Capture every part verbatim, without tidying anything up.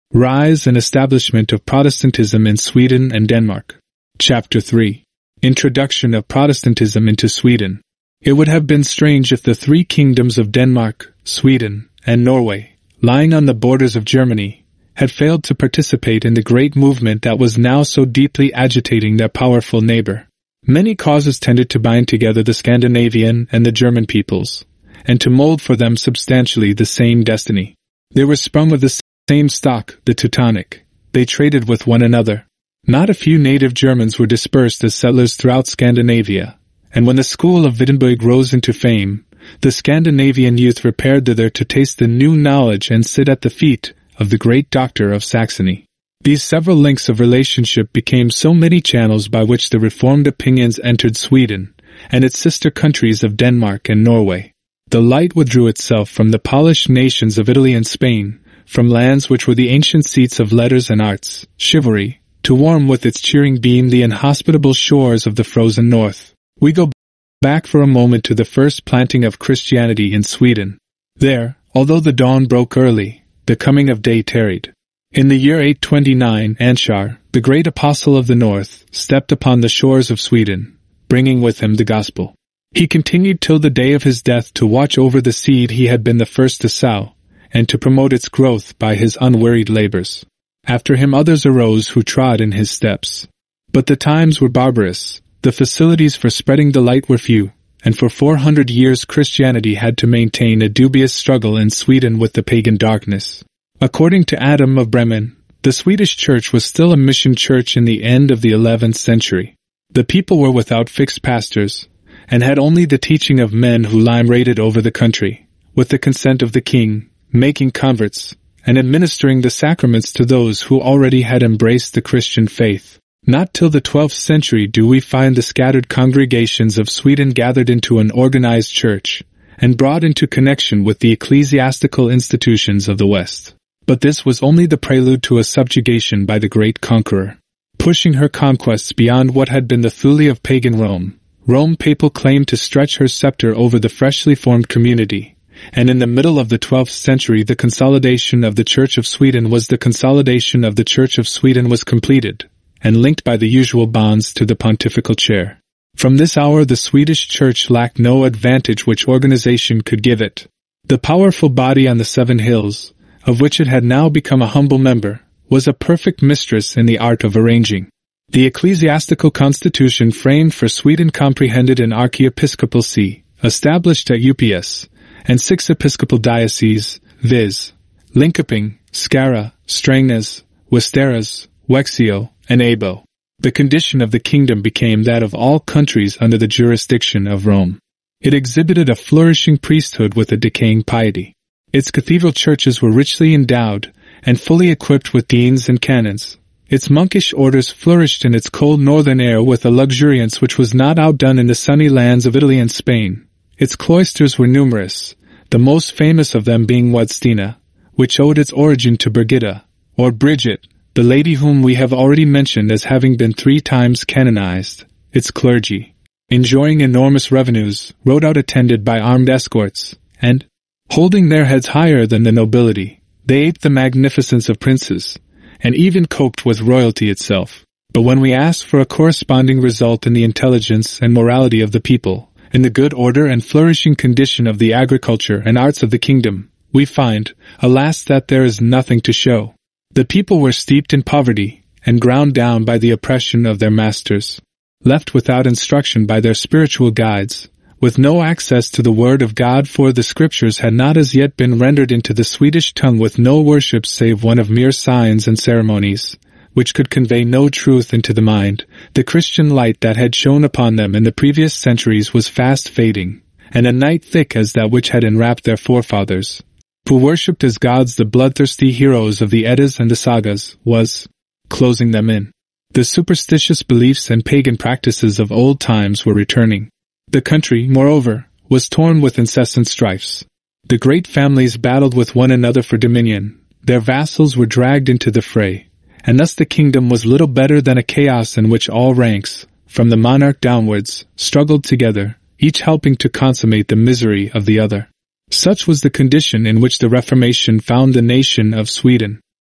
Rise and Establishment of Protestantism in Sweden and Denmark. Chapter three. Introduction of Protestantism into Sweden. It would have been strange if the three kingdoms of Denmark, Sweden, and Norway, lying on the borders of Germany, had failed to participate in the great movement that was now so deeply agitating their powerful neighbor. Many causes tended to bind together the Scandinavian and the German peoples, and to mold for them substantially the same destiny. They were sprung of the same stock, the Teutonic. They traded with one another. Not a few native Germans were dispersed as settlers throughout Scandinavia, and when the school of Wittenberg rose into fame, the Scandinavian youth repaired thither to taste the new knowledge and sit at the feet of the great doctor of Saxony. These several links of relationship became so many channels by which the reformed opinions entered Sweden and its sister countries of Denmark and Norway. The light withdrew itself from the polished nations of Italy and Spain, from lands which were the ancient seats of letters and arts, chivalry, to warm with its cheering beam the inhospitable shores of the frozen north. We go back for a moment to the first planting of Christianity in Sweden. There, although the dawn broke early, the coming of day tarried. In the year eight twenty-nine, Anshar, the great apostle of the north, stepped upon the shores of Sweden, bringing with him the gospel. He continued till the day of his death to watch over the seed he had been the first to sow, and to promote its growth by his unwearied labors. After him others arose who trod in his steps. But the times were barbarous, the facilities for spreading the light were few, and for four hundred years Christianity had to maintain a dubious struggle in Sweden with the pagan darkness. According to Adam of Bremen, the Swedish church was still a mission church in the end of the eleventh century. The people were without fixed pastors, and had only the teaching of men who lime-raided over the country, with the consent of the king, making converts, and administering the sacraments to those who already had embraced the Christian faith. Not till the twelfth century do we find the scattered congregations of Sweden gathered into an organized church, and brought into connection with the ecclesiastical institutions of the West. But this was only the prelude to a subjugation by the great conqueror. Pushing her conquests beyond what had been the Thule of pagan Rome, Rome papal claimed to stretch her scepter over the freshly formed community, and in the middle of the twelfth century the consolidation of the Church of Sweden was the consolidation of the Church of Sweden was completed, and linked by the usual bonds to the pontifical chair. From this hour the Swedish Church lacked no advantage which organization could give it. The powerful body on the Seven Hills, of which it had now become a humble member, was a perfect mistress in the art of arranging. The ecclesiastical constitution framed for Sweden comprehended an archiepiscopal see, established at U P S, and six episcopal dioceses, viz. Linköping, Skara, Strängnäs, Västerås, Växjö, and Abo. The condition of the kingdom became that of all countries under the jurisdiction of Rome. It exhibited a flourishing priesthood with a decaying piety. Its cathedral churches were richly endowed and fully equipped with deans and canons. Its monkish orders flourished in its cold northern air with a luxuriance which was not outdone in the sunny lands of Italy and Spain. Its cloisters were numerous, the most famous of them being Wadstena, which owed its origin to Birgitta, or Bridget, the lady whom we have already mentioned as having been three times canonized. Its clergy, enjoying enormous revenues, rode out attended by armed escorts, and, holding their heads higher than the nobility, they aped the magnificence of princes, and even coped with royalty itself. But when we ask for a corresponding result in the intelligence and morality of the people, in the good order and flourishing condition of the agriculture and arts of the kingdom, we find, alas, that there is nothing to show. The people were steeped in poverty, and ground down by the oppression of their masters, left without instruction by their spiritual guides, with no access to the word of God, for the scriptures had not as yet been rendered into the Swedish tongue, with no worship save one of mere signs and ceremonies, which could convey no truth into the mind. The Christian light that had shone upon them in the previous centuries was fast fading, and a night thick as that which had enwrapped their forefathers, who worshipped as gods the bloodthirsty heroes of the Eddas and the Sagas, was closing them in. The superstitious beliefs and pagan practices of old times were returning. The country, moreover, was torn with incessant strifes. The great families battled with one another for dominion, their vassals were dragged into the fray, and thus the kingdom was little better than a chaos in which all ranks, from the monarch downwards, struggled together, each helping to consummate the misery of the other. Such was the condition in which the Reformation found the nation of Sweden.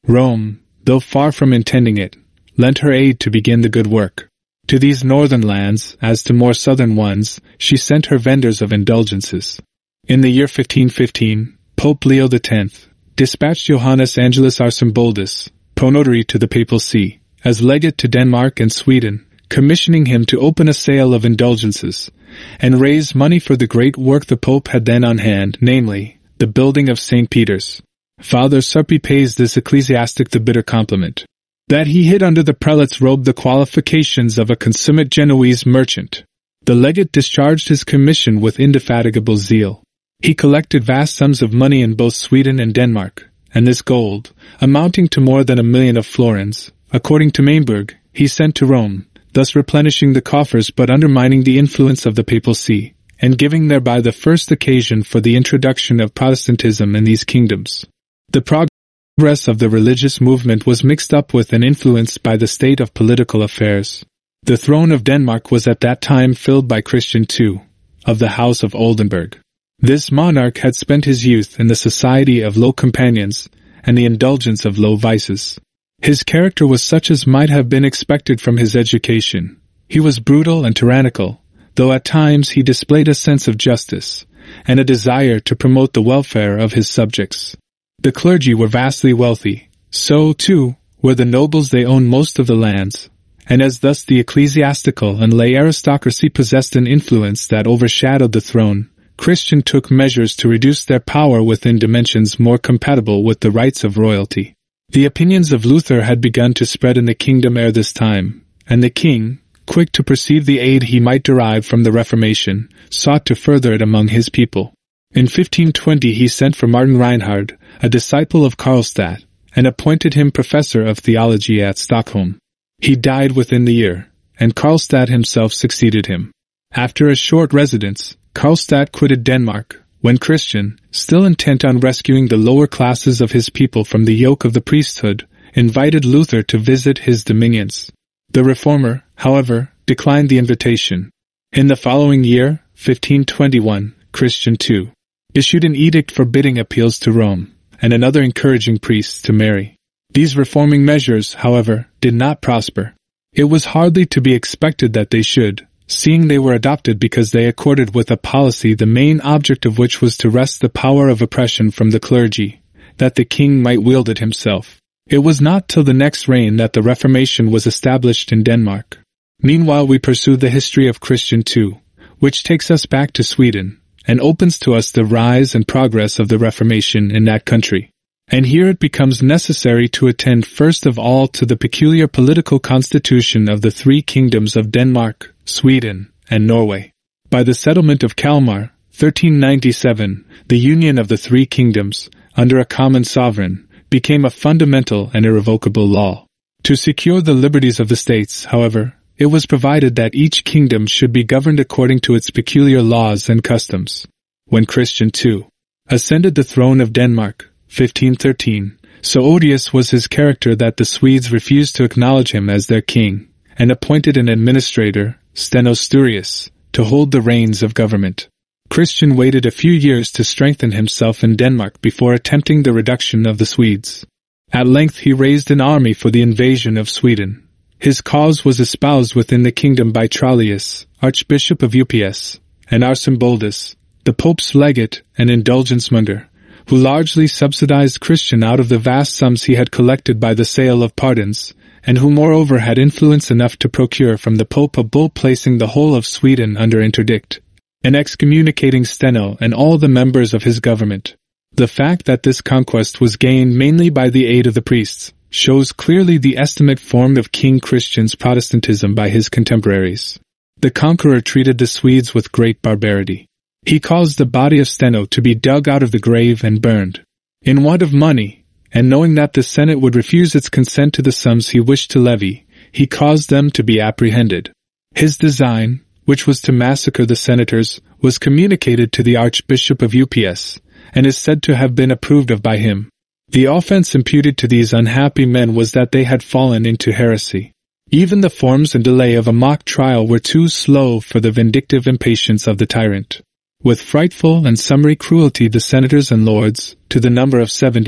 Rome, though far from intending it, lent her aid to begin the good work. To these northern lands, as to more southern ones, she sent her vendors of indulgences. In the year fifteen fifteen, Pope Leo the tenth dispatched Johannes Angelus Arcemboldus, pronotary to the Papal See, as legate to Denmark and Sweden, commissioning him to open a sale of indulgences, and raise money for the great work the Pope had then on hand, namely, the building of Saint Peter's. Father Sarpi pays this ecclesiastic the bitter compliment that he hid under the prelate's robe the qualifications of a consummate Genoese merchant. The legate discharged his commission with indefatigable zeal. He collected vast sums of money in both Sweden and Denmark, and this gold, amounting to more than a million of florins, according to Mainburg, he sent to Rome, thus replenishing the coffers but undermining the influence of the Papal See, and giving thereby the first occasion for the introduction of Protestantism in these kingdoms. The progress of the religious movement was mixed up with and influenced by the state of political affairs. The throne of Denmark was at that time filled by Christian the Second, of the House of Oldenburg. This monarch had spent his youth in the society of low companions and the indulgence of low vices. His character was such as might have been expected from his education. He was brutal and tyrannical, though at times he displayed a sense of justice and a desire to promote the welfare of his subjects. The clergy were vastly wealthy, so, too, were the nobles. They owned most of the lands, and as thus the ecclesiastical and lay aristocracy possessed an influence that overshadowed the throne, Christian took measures to reduce their power within dimensions more compatible with the rights of royalty. The opinions of Luther had begun to spread in the kingdom ere this time, and the king, quick to perceive the aid he might derive from the Reformation, sought to further it among his people. In fifteen twenty he sent for Martin Reinhard, a disciple of Karlstadt, and appointed him professor of theology at Stockholm. He died within the year, and Karlstadt himself succeeded him. After a short residence, Karlstadt quitted Denmark, when Christian, still intent on rescuing the lower classes of his people from the yoke of the priesthood, invited Luther to visit his dominions. The reformer, however, declined the invitation. In the following year, fifteen twenty-one, Christian the Second issued an edict forbidding appeals to Rome, and another encouraging priests to marry. These reforming measures, however, did not prosper. It was hardly to be expected that they should, seeing they were adopted because they accorded with a policy the main object of which was to wrest the power of oppression from the clergy, that the king might wield it himself. It was not till the next reign that the Reformation was established in Denmark. Meanwhile we pursue the history of Christian the Second, which takes us back to Sweden, and opens to us the rise and progress of the Reformation in that country. And here it becomes necessary to attend first of all to the peculiar political constitution of the three kingdoms of Denmark, Sweden, and Norway. By the settlement of Kalmar, thirteen ninety-seven, the union of the three kingdoms, under a common sovereign, became a fundamental and irrevocable law. To secure the liberties of the states, however, it was provided that each kingdom should be governed according to its peculiar laws and customs. When Christian the Second ascended the throne of Denmark, fifteen thirteen, so odious was his character that the Swedes refused to acknowledge him as their king, and appointed an administrator, Steno Sturgius, to hold the reins of government. Christian waited a few years to strengthen himself in Denmark before attempting the reduction of the Swedes. At length he raised an army for the invasion of Sweden. His cause was espoused within the kingdom by Trallius, Archbishop of Upsala, and Arcemboldus, the Pope's legate and indulgence-monger, who largely subsidized Christian out of the vast sums he had collected by the sale of pardons, and who moreover had influence enough to procure from the Pope a bull placing the whole of Sweden under interdict, and excommunicating Steno and all the members of his government. The fact that this conquest was gained mainly by the aid of the priests shows clearly the estimate formed of King Christian's Protestantism by his contemporaries. The conqueror treated the Swedes with great barbarity. He caused the body of Steno to be dug out of the grave and burned. In want of money, and knowing that the Senate would refuse its consent to the sums he wished to levy, he caused them to be apprehended. His design, which was to massacre the senators, was communicated to the Archbishop of Upsala, and is said to have been approved of by him. The offense imputed to these unhappy men was that they had fallen into heresy. Even the forms and delay of a mock trial were too slow for the vindictive impatience of the tyrant. With frightful and summary cruelty the senators and lords, to the number of seventy,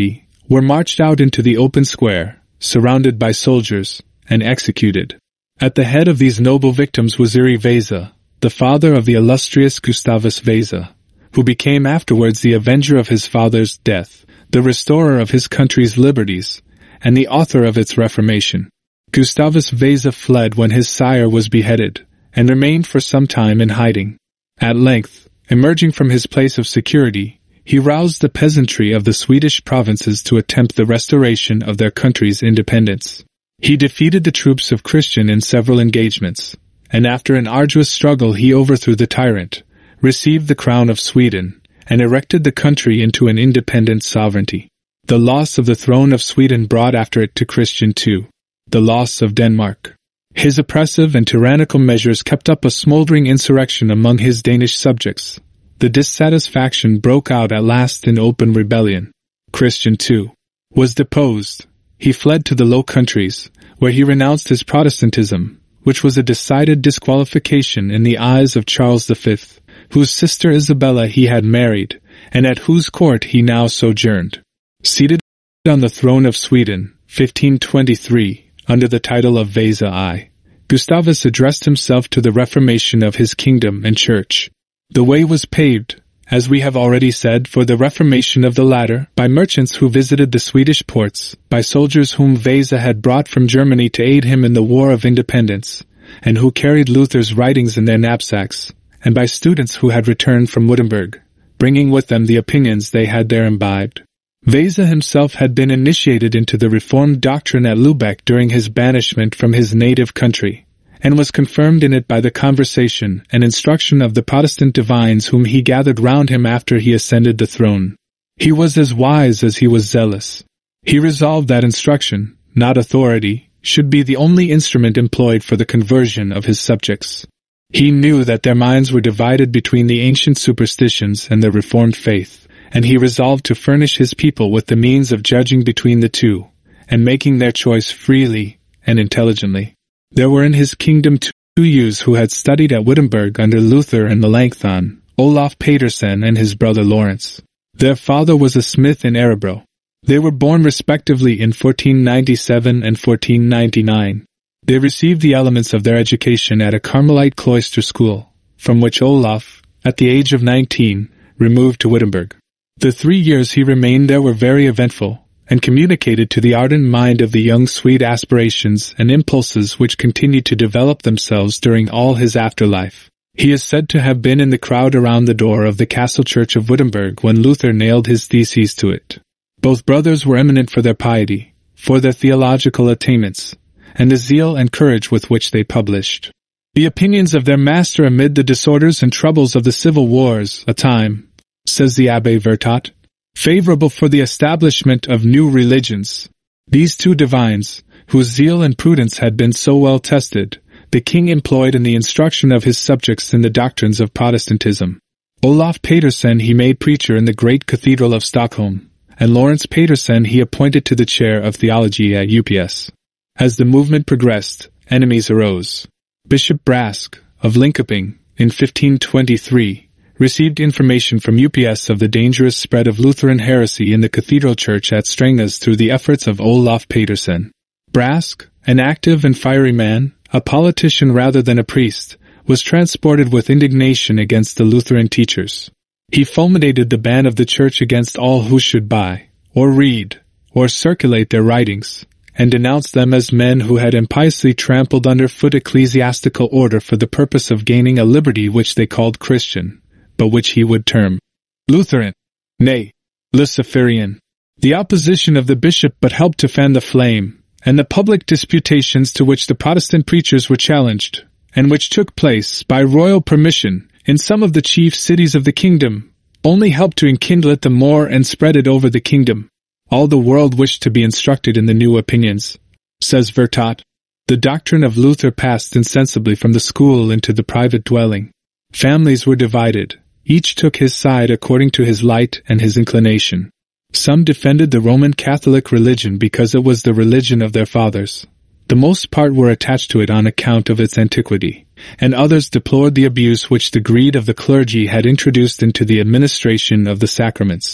were marched out into the open square, surrounded by soldiers, and executed. At the head of these noble victims was Uri Veza, the father of the illustrious Gustavus Veza, who became afterwards the avenger of his father's death, the restorer of his country's liberties, and the author of its reformation. Gustavus Veza fled when his sire was beheaded, and remained for some time in hiding. At length, emerging from his place of security, he roused the peasantry of the Swedish provinces to attempt the restoration of their country's independence. He defeated the troops of Christian in several engagements, and after an arduous struggle he overthrew the tyrant, received the crown of Sweden, and erected the country into an independent sovereignty. The loss of the throne of Sweden brought after it to Christian too the loss of Denmark. His oppressive and tyrannical measures kept up a smoldering insurrection among his Danish subjects. The dissatisfaction broke out at last in open rebellion. Christian too was deposed. He fled to the Low Countries, where he renounced his Protestantism, which was a decided disqualification in the eyes of Charles the Fifth, whose sister Isabella he had married, and at whose court he now sojourned. Seated on the throne of Sweden, fifteen twenty-three, under the title of Veza I, Gustavus addressed himself to the reformation of his kingdom and church. The way was paved, as we have already said, for the reformation of the latter, by merchants who visited the Swedish ports, by soldiers whom Veza had brought from Germany to aid him in the War of Independence, and who carried Luther's writings in their knapsacks, and by students who had returned from Wittenberg, bringing with them the opinions they had there imbibed. Veza himself had been initiated into the Reformed doctrine at Lübeck during his banishment from his native country, and was confirmed in it by the conversation and instruction of the Protestant divines whom he gathered round him after he ascended the throne. He was as wise as he was zealous. He resolved that instruction, not authority, should be the only instrument employed for the conversion of his subjects. He knew that their minds were divided between the ancient superstitions and the Reformed faith, and he resolved to furnish his people with the means of judging between the two, and making their choice freely and intelligently. There were in his kingdom two youths who had studied at Wittenberg under Luther and Melanchthon, Olaf Petersen and his brother Lawrence. Their father was a smith in Örebro. They were born respectively in fourteen ninety-seven and fourteen ninety-nine. They received the elements of their education at a Carmelite cloister school, from which Olaf, at the age of nineteen, removed to Wittenberg. The three years he remained there were very eventful, and communicated to the ardent mind of the young Swede aspirations and impulses which continued to develop themselves during all his afterlife. He is said to have been in the crowd around the door of the castle church of Wittenberg when Luther nailed his theses to it. Both brothers were eminent for their piety, for their theological attainments, and the zeal and courage with which they published the opinions of their master amid the disorders and troubles of the civil wars, a time, says the Abbé Vertot, favorable for the establishment of new religions. These two divines, whose zeal and prudence had been so well tested, the king employed in the instruction of his subjects in the doctrines of Protestantism. Olaf Petersen he made preacher in the great cathedral of Stockholm, and Lawrence Petersen he appointed to the chair of theology at U P S. As the movement progressed, enemies arose. Bishop Brask, of Linkoping, in fifteen twenty-three, received information from U P S of the dangerous spread of Lutheran heresy in the cathedral church at Strängnäs through the efforts of Olaf Petersen. Brask, an active and fiery man, a politician rather than a priest, was transported with indignation against the Lutheran teachers. He fulminated the ban of the church against all who should buy, or read, or circulate their writings, and denounced them as men who had impiously trampled underfoot ecclesiastical order for the purpose of gaining a liberty which they called Christian, but which he would term Lutheran, nay, Luciferian. The opposition of the bishop but helped to fan the flame, and the public disputations to which the Protestant preachers were challenged, and which took place, by royal permission, in some of the chief cities of the kingdom, only helped to enkindle it the more and spread it over the kingdom. All the world wished to be instructed in the new opinions, says Vertot. The doctrine of Luther passed insensibly from the school into the private dwelling. Families were divided. Each took his side according to his light and his inclination. Some defended the Roman Catholic religion because it was the religion of their fathers. The most part were attached to it on account of its antiquity, and others deplored the abuse which the greed of the clergy had introduced into the administration of the sacraments.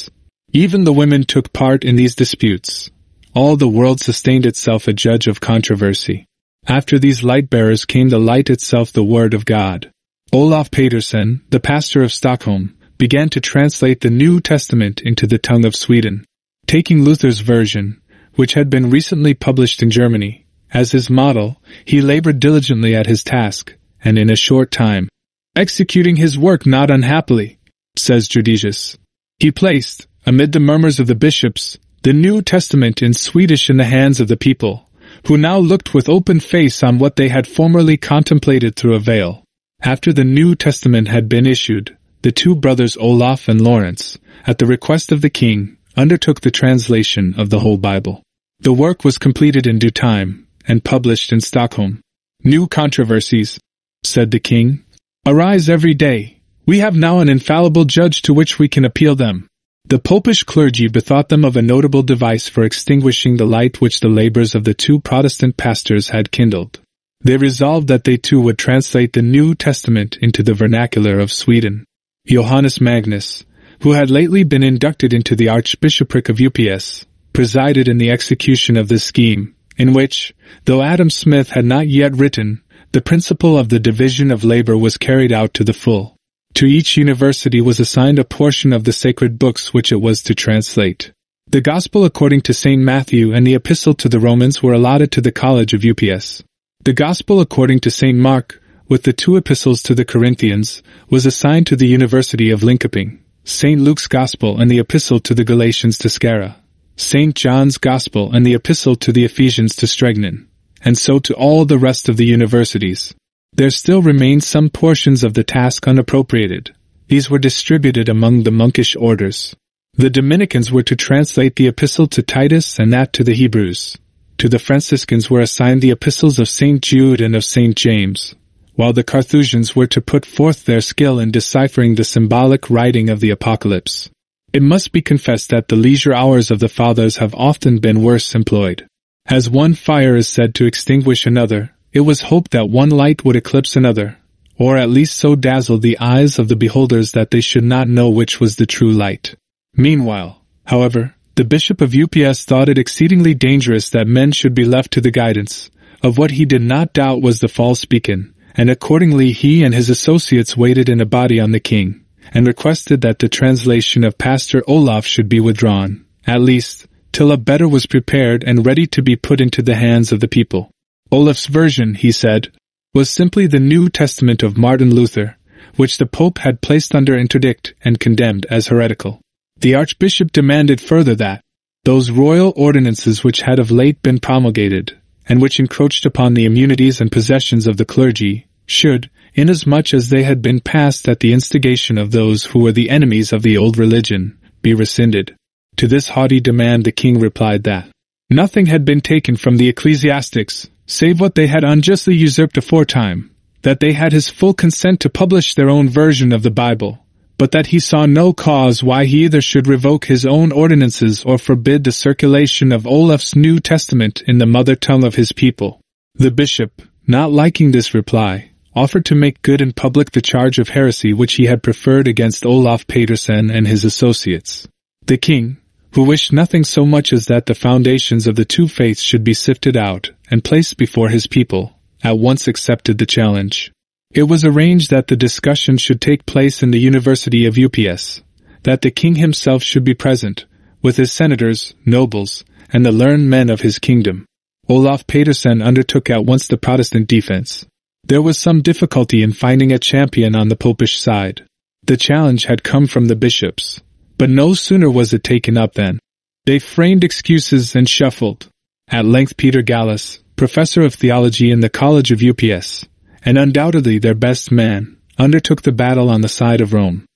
Even the women took part in these disputes. All the world sustained itself a judge of controversy. After these light-bearers came the light itself, the Word of God. Olaf Petersen, the pastor of Stockholm, began to translate the New Testament into the tongue of Sweden. Taking Luther's version, which had been recently published in Germany, as his model, he labored diligently at his task, and in a short time, executing his work not unhappily, says Judicius, he placed, amid the murmurs of the bishops, the New Testament in Swedish in the hands of the people, who now looked with open face on what they had formerly contemplated through a veil. After the New Testament had been issued, the two brothers Olaf and Lawrence, at the request of the king, undertook the translation of the whole Bible. The work was completed in due time, and published in Stockholm. New controversies, said the king, arise every day. We have now an infallible judge to which we can appeal them. The popish clergy bethought them of a notable device for extinguishing the light which the labors of the two Protestant pastors had kindled. They resolved that they too would translate the New Testament into the vernacular of Sweden. Johannes Magnus, who had lately been inducted into the Archbishopric of U P S, presided in the execution of this scheme, in which, though Adam Smith had not yet written, the principle of the division of labor was carried out to the full. To each university was assigned a portion of the sacred books which it was to translate. The Gospel according to Saint Matthew and the Epistle to the Romans were allotted to the College of U P S. The Gospel according to Saint Mark, with the two epistles to the Corinthians, was assigned to the University of Linköping. Saint Luke's Gospel and the Epistle to the Galatians to Skara. Saint John's Gospel and the Epistle to the Ephesians to Stregnan, and so to all the rest of the universities. There still remained some portions of the task unappropriated. These were distributed among the monkish orders. The Dominicans were to translate the Epistle to Titus and that to the Hebrews. To the Franciscans were assigned the Epistles of Saint Jude and of Saint James, while the Carthusians were to put forth their skill in deciphering the symbolic writing of the Apocalypse. It must be confessed that the leisure hours of the Fathers have often been worse employed. As one fire is said to extinguish another, it was hoped that one light would eclipse another, or at least so dazzle the eyes of the beholders that they should not know which was the true light. Meanwhile, however, the Bishop of U P S thought it exceedingly dangerous that men should be left to the guidance of what he did not doubt was the false beacon, and accordingly he and his associates waited in a body on the king, and requested that the translation of Pastor Olaf should be withdrawn, at least, till a better was prepared and ready to be put into the hands of the people. Olaf's version, he said, was simply the New Testament of Martin Luther, which the Pope had placed under interdict and condemned as heretical. The Archbishop demanded further that those royal ordinances which had of late been promulgated, and which encroached upon the immunities and possessions of the clergy, should, inasmuch as they had been passed at the instigation of those who were the enemies of the old religion, be rescinded. To this haughty demand the king replied that nothing had been taken from the ecclesiastics, save what they had unjustly usurped aforetime, that they had his full consent to publish their own version of the Bible, but that he saw no cause why he either should revoke his own ordinances or forbid the circulation of Olaf's New Testament in the mother tongue of his people. The bishop, not liking this reply, offered to make good in public the charge of heresy which he had preferred against Olaf Petersen and his associates. The king, who wished nothing so much as that the foundations of the two faiths should be sifted out and placed before his people, at once accepted the challenge. It was arranged that the discussion should take place in the University of U P S, that the king himself should be present, with his senators, nobles, and the learned men of his kingdom. Olaf Petersen undertook at once the Protestant defense. There was some difficulty in finding a champion on the popish side. The challenge had come from the bishops, but no sooner was it taken up than they framed excuses and shuffled. At length Peter Gallus, professor of theology in the College of U P S, and undoubtedly their best man, undertook the battle on the side of Rome.